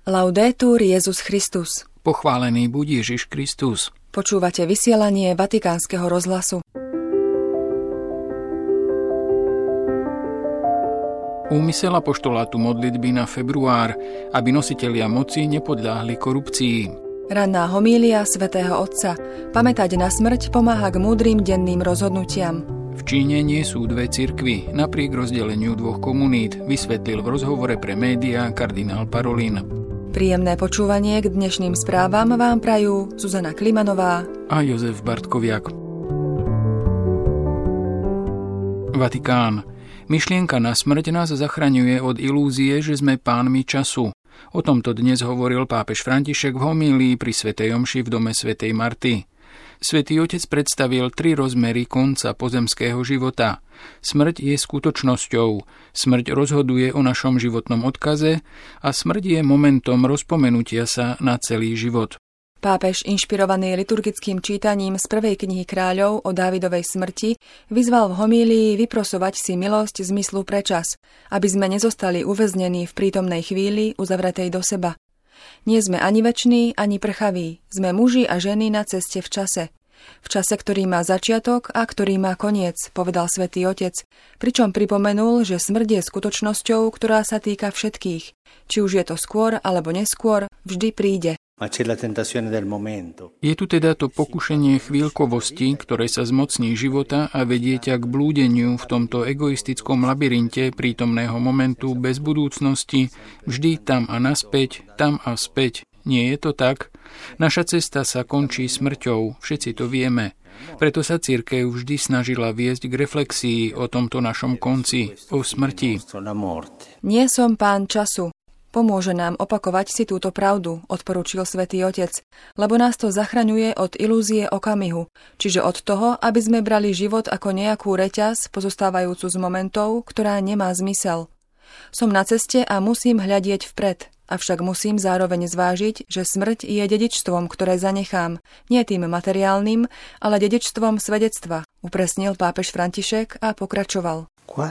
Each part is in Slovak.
Laudetur Jesus Christus. Pochválený buď Ježiš Kristus. Počúvate vysielanie Vatikánskeho rozhlasu. Úmysel apoštolátu modlitby na február, aby nositelia moci nepodľahli korupcii. Ranná homília svätého Otca. Pamätať na smrť pomáha k múdrym denným rozhodnutiam. V Číne nie sú dve cirkvi, napriek rozdeleniu dvoch komunít, vysvetlil v rozhovore pre médiá kardinál Parolin. Príjemné počúvanie k dnešným správam vám prajú Zuzana Klimanová a Jozef Bartkoviak. Vatikán. Myšlienka na smrť nás zachraňuje od ilúzie, že sme pánmi času. O tomto dnes hovoril pápež František v homílii pri svätej omši v dome svätej Marty. Svätý Otec predstavil 3 rozmery konca pozemského života. Smrť je skutočnosťou, smrť rozhoduje o našom životnom odkaze a smrť je momentom rozpomenutia sa na celý život. Pápež, inšpirovaný liturgickým čítaním z prvej knihy kráľov o Dávidovej smrti, vyzval v homílii vyprosovať si milosť zmyslu pre čas, aby sme nezostali uväznení v prítomnej chvíli uzavretej do seba. Nie sme ani veční, ani prchaví, sme muži a ženy na ceste v čase. V čase, ktorý má začiatok a ktorý má koniec, povedal Svätý Otec, pričom pripomenul, že smrť je skutočnosťou, ktorá sa týka všetkých. Či už je to skôr alebo neskôr, vždy príde. Je tu teda to pokušenie chvíľkovosti, ktoré sa zmocní života a vedie ťa k blúdeniu v tomto egoistickom labyrinte prítomného momentu bez budúcnosti, vždy tam a naspäť, tam a späť. Nie je to tak? Naša cesta sa končí smrťou, všetci to vieme. Preto sa cirkev vždy snažila viesť k reflexii o tomto našom konci, o smrti. Nie som pán času. Pomôže nám opakovať si túto pravdu, odporúčil Svätý Otec, lebo nás to zachraňuje od ilúzie okamihu, čiže od toho, aby sme brali život ako nejakú reťaz pozostávajúcu z momentov, ktorá nemá zmysel. Som na ceste a musím hľadieť vpred, avšak musím zároveň zvážiť, že smrť je dedičstvom, ktoré zanechám, nie tým materiálnym, ale dedičstvom svedectva, upresnil pápež František a pokračoval.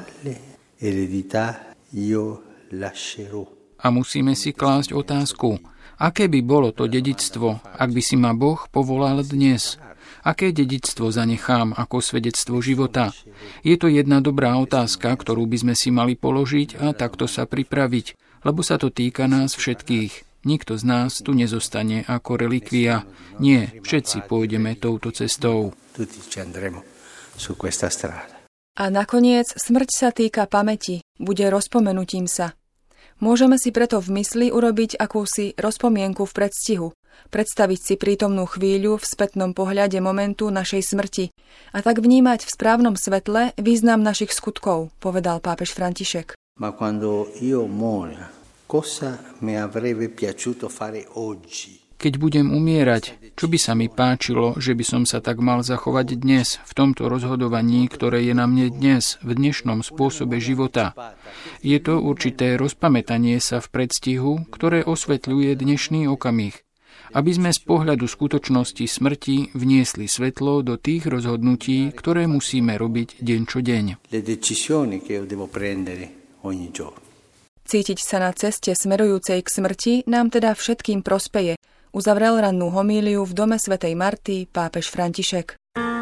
A musíme si klásť otázku, aké by bolo to dedičstvo, ak by si ma Boh povolal dnes? Aké dedičstvo zanechám ako svedectvo života? Je to jedna dobrá otázka, ktorú by sme si mali položiť a takto sa pripraviť, lebo sa to týka nás všetkých. Nikto z nás tu nezostane ako relikvia. Nie, všetci pôjdeme touto cestou. A nakoniec smrť sa týka pamäti, bude rozpomenutím sa. Môžeme si preto v mysli urobiť akúsi rozpomienku v predstihu, predstaviť si prítomnú chvíľu v spätnom pohľade momentu našej smrti a tak vnímať v správnom svetle význam našich skutkov, povedal pápež František. Keď budem umierať, čo by sa mi páčilo, že by som sa tak mal zachovať dnes, v tomto rozhodovaní, ktoré je na mne dnes, v dnešnom spôsobe života. Je to určité rozpamätanie sa v predstihu, ktoré osvetľuje dnešný okamih, aby sme z pohľadu skutočnosti smrti vniesli svetlo do tých rozhodnutí, ktoré musíme robiť deň čo deň. Cítiť sa na ceste smerujúcej k smrti nám teda všetkým prospeje, uzavrel rannú homíliu v dome svätej Marty pápež František.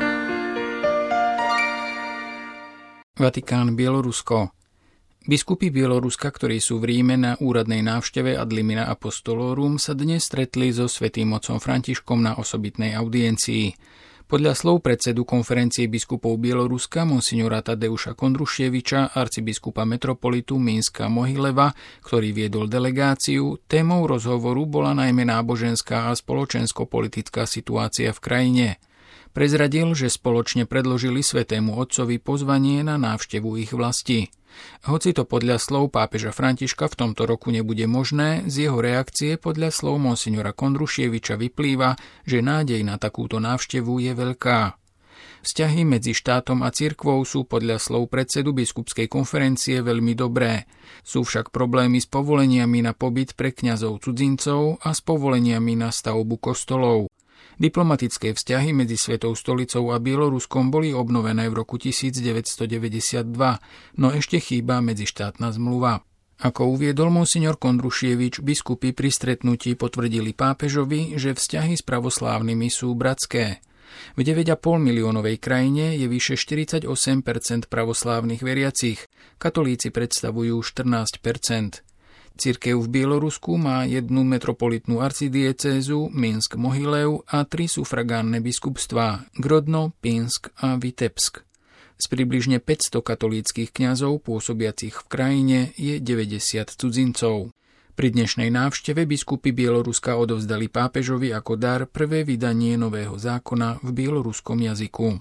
Vatikán, Bielorusko. Biskupy Bieloruska, ktorí sú v Ríme na úradnej návšteve ad limina apostolorum, sa dnes stretli so svätým otcom Františkom na osobitnej audiencii. Podľa slov predsedu konferencie biskupov Bieloruska monsignora Tadeuša Kondrušieviča, arcibiskupa metropolitu Minska Mohileva, ktorý viedol delegáciu, témou rozhovoru bola najmä náboženská a spoločensko-politická situácia v krajine. Prezradil, že spoločne predložili svätému otcovi pozvanie na návštevu ich vlasti. Hoci to podľa slov pápeža Františka v tomto roku nebude možné, z jeho reakcie podľa slov monsignora Kondrušieviča vyplýva, že nádej na takúto návštevu je veľká. Vzťahy medzi štátom a cirkvou sú podľa slov predsedu biskupskej konferencie veľmi dobré. Sú však problémy s povoleniami na pobyt pre kňazov cudzincov a s povoleniami na stavbu kostolov. Diplomatické vzťahy medzi Svetou stolicou a Bieloruskom boli obnovené v roku 1992, no ešte chýba medzištátna zmluva. Ako uviedol monsignor Kondrušievič, biskupy pri stretnutí potvrdili pápežovi, že vzťahy s pravoslávnymi sú bratské. V 9,5 miliónovej krajine je vyše 48% pravoslávnych veriacich, katolíci predstavujú 14%. Cirkev v Bielorusku má jednu metropolitnú arcidiecézu Minsk-Mohilev a 3 sufragánne biskupstvá Grodno, Pinsk a Vitebsk. Z približne 500 katolíckych kňazov pôsobiacich v krajine je 90 cudzincov. Pri dnešnej návšteve biskupy Bieloruska odovzdali pápežovi ako dar prvé vydanie nového zákona v bieloruskom jazyku.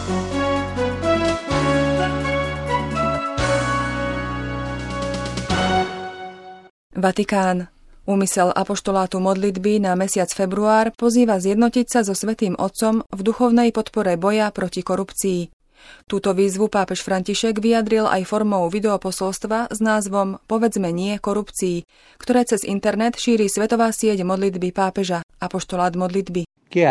Vatikán. Úmysel apoštolátu modlitby na mesiac február pozýva zjednotiť sa so Svätým Otcom v duchovnej podpore boja proti korupcii. Túto výzvu pápež František vyjadril aj formou videoposolstva s názvom Povedzme nie korupcii, ktoré cez internet šíri svetová sieť modlitby pápeža, apoštolát modlitby.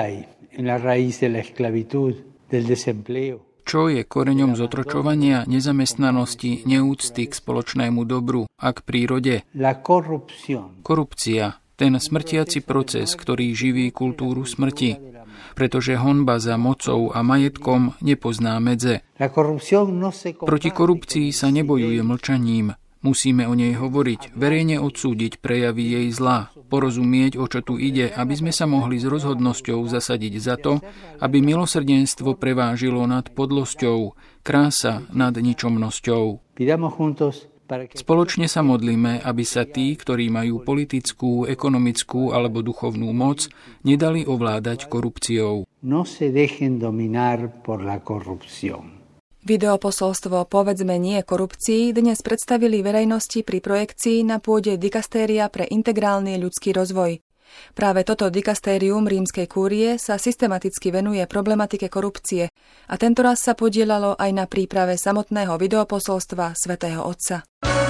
Čo je koreňom zotročovania, nezamestnanosti, neúcty k spoločnému dobru a k prírode? Korupcia, ten smrtiaci proces, ktorý živí kultúru smrti. Pretože honba za mocou a majetkom nepozná medze. Proti korupcii sa nebojuje mlčaním. Musíme o nej hovoriť, verejne odsúdiť prejavy jej zla, porozumieť, o čo tu ide, aby sme sa mohli s rozhodnosťou zasadiť za to, aby milosrdenstvo prevážilo nad podlosťou, krása nad ničomnosťou. Spoločne sa modlíme, aby sa tí, ktorí majú politickú, ekonomickú alebo duchovnú moc, nedali ovládať korupciou. Videoposolstvo Povedzme nie korupcii dnes predstavili verejnosti pri projekcii na pôde Dikastéria pre integrálny ľudský rozvoj. Práve toto dikastérium rímskej kúrie sa systematicky venuje problematike korupcie a tentoraz sa podieľalo aj na príprave samotného videoposolstva Svätého Otca.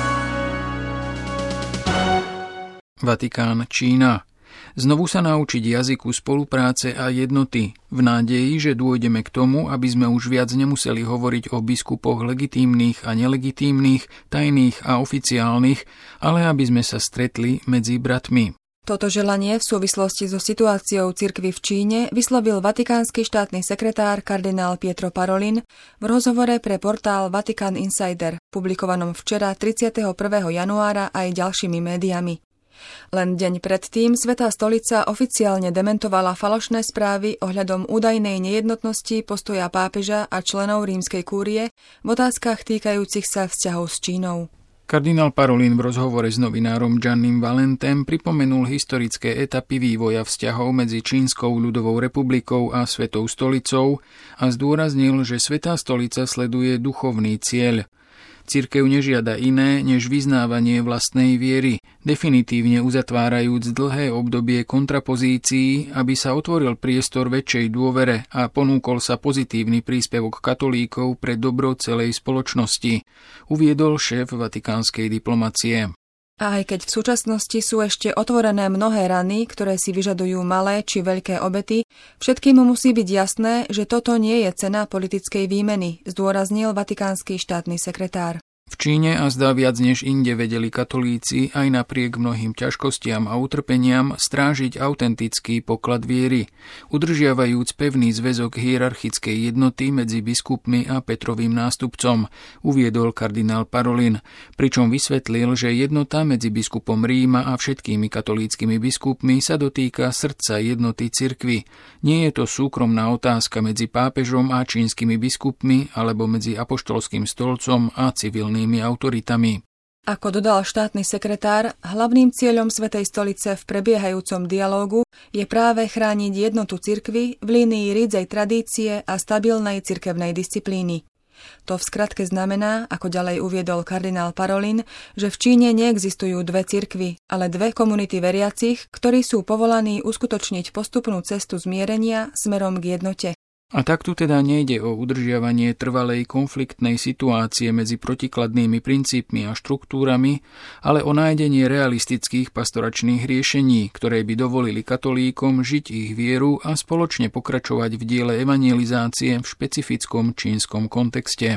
Vatikán, Čína. Znovu sa naučiť jazyku spolupráce a jednoty, v nádeji, že dôjdeme k tomu, aby sme už viac nemuseli hovoriť o biskupoch legitímnych a nelegitímnych, tajných a oficiálnych, ale aby sme sa stretli medzi bratmi. Toto želanie v súvislosti so situáciou cirkvi v Číne vyslovil vatikánsky štátny sekretár kardinál Pietro Parolin v rozhovore pre portál Vatican Insider, publikovanom včera 31. januára aj ďalšími médiami. Len deň predtým Svätá stolica oficiálne dementovala falošné správy ohľadom údajnej nejednotnosti postoja pápeža a členov rímskej kúrie v otázkach týkajúcich sa vzťahov s Čínou. Kardinál Parolin v rozhovore s novinárom Giannim Valentem pripomenul historické etapy vývoja vzťahov medzi Čínskou ľudovou republikou a Svetou stolicou a zdôraznil, že Svätá stolica sleduje duchovný cieľ. Cirkev nežiada iné, než vyznávanie vlastnej viery, definitívne uzatvárajúc dlhé obdobie kontrapozícií, aby sa otvoril priestor väčšej dôvere a ponúkol sa pozitívny príspevok katolíkov pre dobro celej spoločnosti, uviedol šéf vatikánskej diplomacie. A aj keď v súčasnosti sú ešte otvorené mnohé rany, ktoré si vyžadujú malé či veľké obety, všetkým musí byť jasné, že toto nie je cena politickej výmeny, zdôraznil vatikánsky štátny sekretár. V Číne a zdá viac než inde vedeli katolíci aj napriek mnohým ťažkostiam a utrpeniam strážiť autentický poklad viery, udržiavajúc pevný zväzok hierarchickej jednoty medzi biskupmi a Petrovým nástupcom, uviedol kardinál Parolin, pričom vysvetlil, že jednota medzi biskupom Ríma a všetkými katolíckymi biskupmi sa dotýka srdca jednoty cirkvi. Nie je to súkromná otázka medzi pápežom a čínskymi biskupmi alebo medzi apoštolským stolcom a civilným autoritami. Ako dodal štátny sekretár, hlavným cieľom Svätej stolice v prebiehajúcom dialógu je práve chrániť jednotu cirkvi v línii rídzej tradície a stabilnej cirkevnej disciplíny. To v skratke znamená, ako ďalej uviedol kardinál Parolin, že v Číne neexistujú dve cirkvy, ale dve komunity veriacich, ktorí sú povolaní uskutočniť postupnú cestu zmierenia smerom k jednote. A tak tu teda nejde o udržiavanie trvalej konfliktnej situácie medzi protikladnými princípmi a štruktúrami, ale o nájdenie realistických pastoračných riešení, ktoré by dovolili katolíkom žiť ich vieru a spoločne pokračovať v diele evangelizácie v špecifickom čínskom kontexte.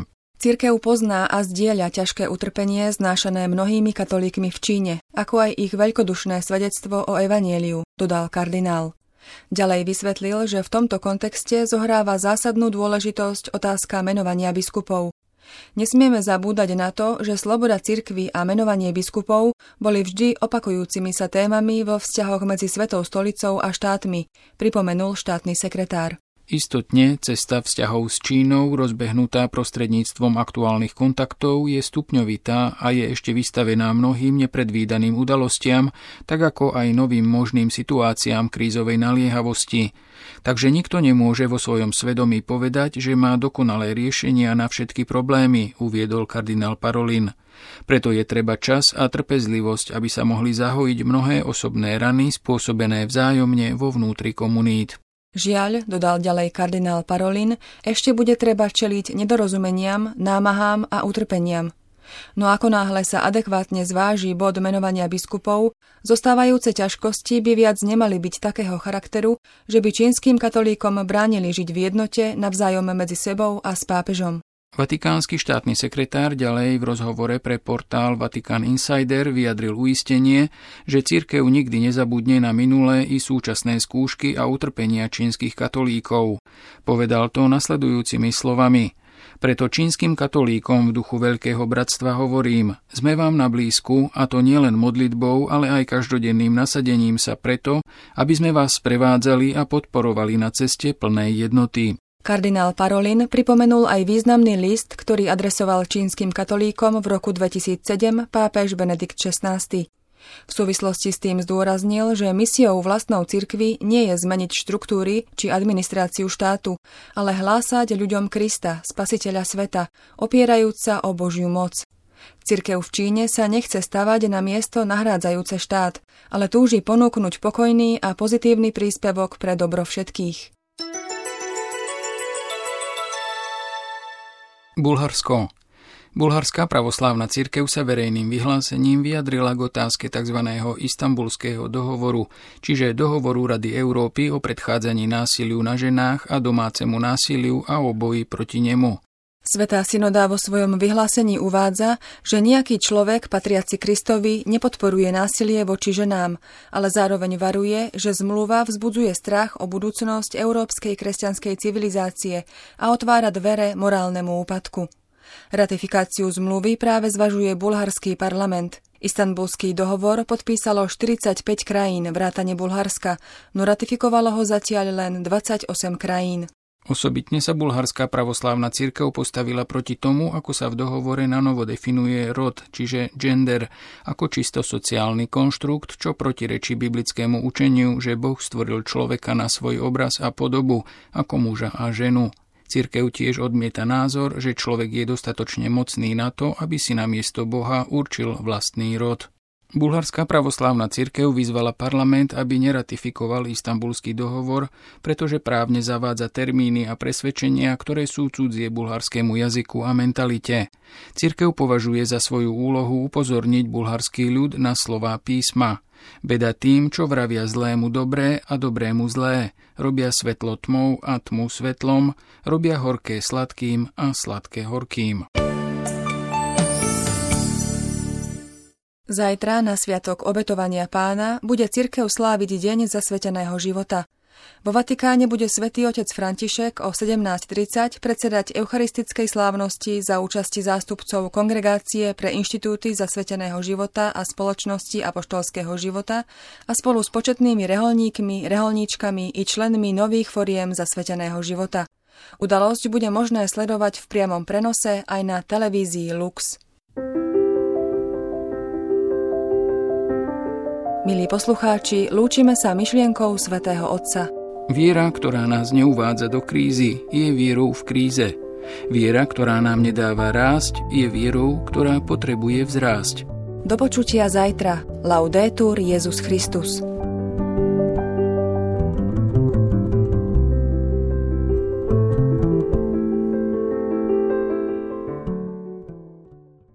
Cirkev pozná a zdieľa ťažké utrpenie znášané mnohými katolíkmi v Číne, ako aj ich veľkodušné svedectvo o evanjeliu, dodal kardinál. Ďalej vysvetlil, že v tomto kontexte zohráva zásadnú dôležitosť otázka menovania biskupov. Nesmieme zabúdať na to, že sloboda cirkvi a menovanie biskupov boli vždy opakujúcimi sa témami vo vzťahoch medzi Svetou stolicou a štátmi, pripomenul štátny sekretár. Istotne, cesta vzťahov s Čínou, rozbehnutá prostredníctvom aktuálnych kontaktov, je stupňovitá a je ešte vystavená mnohým nepredvídaným udalostiam, tak ako aj novým možným situáciám krízovej naliehavosti. Takže nikto nemôže vo svojom svedomí povedať, že má dokonalé riešenia na všetky problémy, uviedol kardinál Parolin. Preto je treba čas a trpezlivosť, aby sa mohli zahojiť mnohé osobné rany spôsobené vzájomne vo vnútri komunít. Žiaľ, dodal ďalej kardinál Parolin, ešte bude treba čeliť nedorozumeniam, námahám a utrpeniam. No ako náhle sa adekvátne zváži bod menovania biskupov, zostávajúce ťažkosti by viac nemali byť takého charakteru, že by čínskym katolíkom bránili žiť v jednote navzájom medzi sebou a s pápežom. Vatikánsky štátny sekretár ďalej v rozhovore pre portál Vatican Insider vyjadril uistenie, že cirkev nikdy nezabudne na minulé i súčasné skúšky a utrpenia čínskych katolíkov. Povedal to nasledujúcimi slovami: Preto čínskym katolíkom v duchu Veľkého bratstva hovorím, sme vám na blízku, a to nielen modlitbou, ale aj každodenným nasadením sa preto, aby sme vás sprevádzali a podporovali na ceste plnej jednoty. Kardinál Parolin pripomenul aj významný list, ktorý adresoval čínskym katolíkom v roku 2007 pápež Benedikt XVI. V súvislosti s tým zdôraznil, že misiou vlastnou cirkvi nie je zmeniť štruktúry či administráciu štátu, ale hlásať ľuďom Krista, spasiteľa sveta, opierajúc sa o Božiu moc. Cirkev v Číne sa nechce stavať na miesto nahrádzajúce štát, ale túži ponúknuť pokojný a pozitívny príspevok pre dobro všetkých. Bulharsko. Bulharská pravoslávna cirkev sa verejným vyhlásením vyjadrila k otázke tzv. Istanbulského dohovoru, čiže dohovoru Rady Európy o predchádzaní násiliu na ženách a domácemu násiliu a o boji proti nemu. Svätá synoda vo svojom vyhlásení uvádza, že nejaký človek patriaci Kristovi nepodporuje násilie voči ženám, ale zároveň varuje, že zmluva vzbudzuje strach o budúcnosť európskej kresťanskej civilizácie a otvára dvere morálnemu úpadku. Ratifikáciu zmluvy práve zvažuje bulharský parlament. Istanbulský dohovor podpísalo 45 krajín vrátane Bulharska, no ratifikovalo ho zatiaľ len 28 krajín. Osobitne sa bulharská pravoslávna cirkev postavila proti tomu, ako sa v dohovore nanovo definuje rod, čiže gender, ako čisto sociálny konštrukt, čo protirečí biblickému učeniu, že Boh stvoril človeka na svoj obraz a podobu, ako muža a ženu. Cirkev tiež odmieta názor, že človek je dostatočne mocný na to, aby si namiesto Boha určil vlastný rod. Bulharská pravoslávna cirkev vyzvala parlament, aby neratifikoval Istanbulský dohovor, pretože právne zavádza termíny a presvedčenia, ktoré sú cudzie bulharskému jazyku a mentalite. Cirkev považuje za svoju úlohu upozorniť bulharský ľud na slová písma. Beda tým, čo vravia zlému dobré a dobrému zlé, robia svetlo tmou a tmu svetlom, robia horké sladkým a sladké horkým. Zajtra na sviatok obetovania Pána bude cirkev sláviť deň zasveteného života. Vo Vatikáne bude svätý otec František o 17:30 predsedať eucharistickej slávnosti za účasti zástupcov Kongregácie pre inštitúty zasveteného života a spoločnosti apoštolského života a spolu s početnými reholníkmi, reholníčkami i členmi nových foriem zasveteného života. Udalosť bude možné sledovať v priamom prenose aj na televízii Lux. Milí poslucháči, lúčime sa myšlienkou svätého Otca. Viera, ktorá nás neuvádza do krízy, je vierou v kríze. Viera, ktorá nám nedáva rásť, je vierou, ktorá potrebuje vzrásť. Do počutia zajtra. Laudetur Jesus Christus.